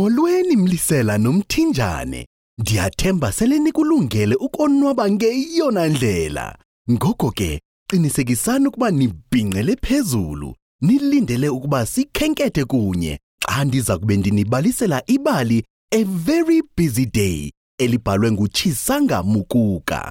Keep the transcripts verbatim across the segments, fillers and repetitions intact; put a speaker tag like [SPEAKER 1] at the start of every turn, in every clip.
[SPEAKER 1] Molweni Mlisela noMthinjane. Ndiyathemba sele nikulungele ukonwaba ngeyona ndlela. Ngoko ke, qinisekisani ukuba nibhinqele phezulu. Nilindele ukuba sikhenkethe kunye xa ndiza kube ndinibalisela ibali A Very Busy Day elibhalwe nguChisanga Mukuka.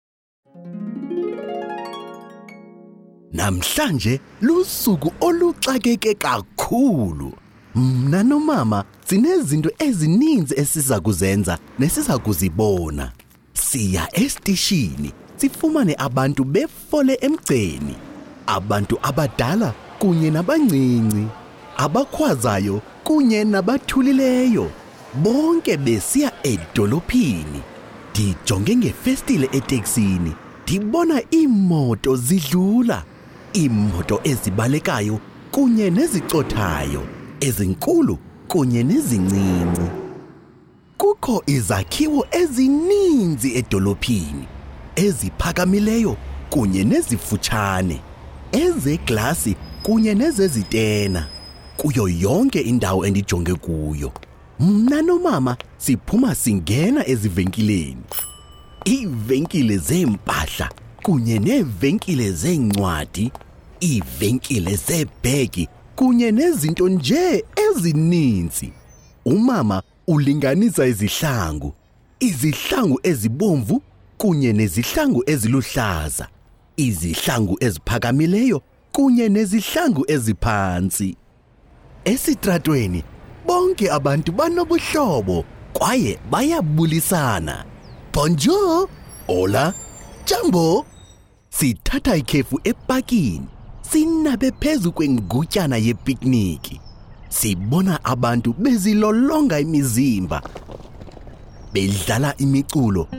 [SPEAKER 1] Namhlanje lusuku oluxakeke kakhulu. Mna nomama sinezinto ezininzi esiza kuzenza nesiza kuzibona. Siya estishini sifumane abantu befole emgceni, abantu abadala kunye nabancinci, abakhwazayo kunye nabathulileyo, bonke besiya edolophini. Ndijonge ngefestile eteksini, ndibona iimoto zidlula, iimoto ezibalekayo kunye nezicothayo, ezinkulu kunye nezincinci. Kukho izakhiwo ezininzi edolophini, eziphakamileyo kunye nezifutshane, ezeglasi kunye nezezitena, kuyo yonke indawo endijonge kuyo. Mna nomama siphuma singena ezivenkileni. Iivenkile zeempahla kunye neevenkile zeencwadi, iivenkile zeebhegi kunye nezinto nje ezininzi. Umama ulinganisa izihlangu, izihlangu ezibomvu kunye nezihlangu eziluhlaza, izihlangu eziphakamileyo kunye nezihlangu eziphantsi. Esitratweni bonke abantu banobuhlobo kwaye bayabulisana. Bonjour, hola, jambo. Sithatha ikhefu epakini, sinabe phezu kwengutyana yepikniki. Sibona abantu bezilolonga imizimba, bedlala imiculo,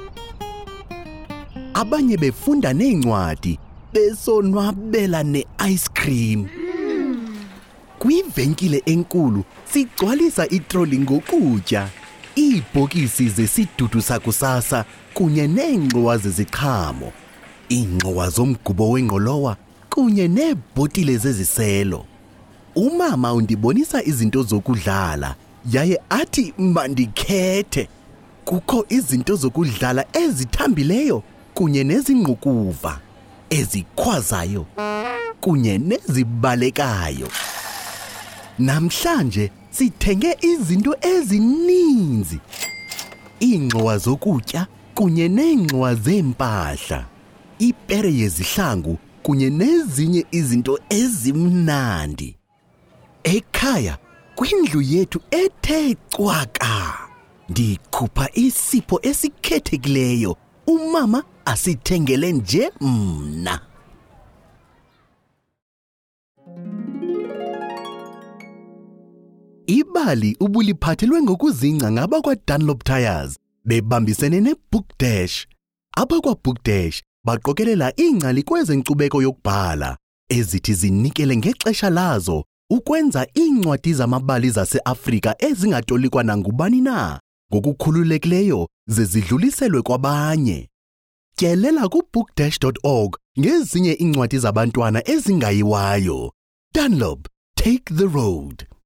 [SPEAKER 1] abanye befunda neencwadi, besonwabela ne-ice cream. Kwivenkile enkulu sigcwalisa itroli ngokutya, iibhokisi zesidudu sakusasa kunye neengxowa zeziqhamo, iingxowa zomgubo wengqolowa kunye neebhotile zeziselo. Umama undibonisa izinto zokudlala yaye athi mandikhethe. Kukho izinto zokudlala ezithambileyo kunye nezingqukuva, ezikhwazayo kunye nezibalekayo. Namhlanje sithenge izinto ezininzi, iingxowa zokutya kunye neengxowa zeempahla, ipere yezihlangu kunye nezinye izinto ezimnandi. Ekhaya, kwindlu yethu ethe cwaka, ndikhupha isipho esikhethekileyo umama asithengele nje mna. Ibali ubuliphathelwe ngokuzingca ngabakwaDunlop Tyres bebambisene neBook Dash. AbakwaBook Dash baqokelela iingcali kwezenkcubeko yokubhala ezithi zinikele ngexesha lazo ukwenza iincwadi zamabali zaseAfrika ezingatolikwa nangubani na ngokukhululekileyo ze zidluliselwe kwabanye. Tyelela ku book dash dot org ngezinye iincwadi zabantwana ezingayiwayo. Dunlop, take the road.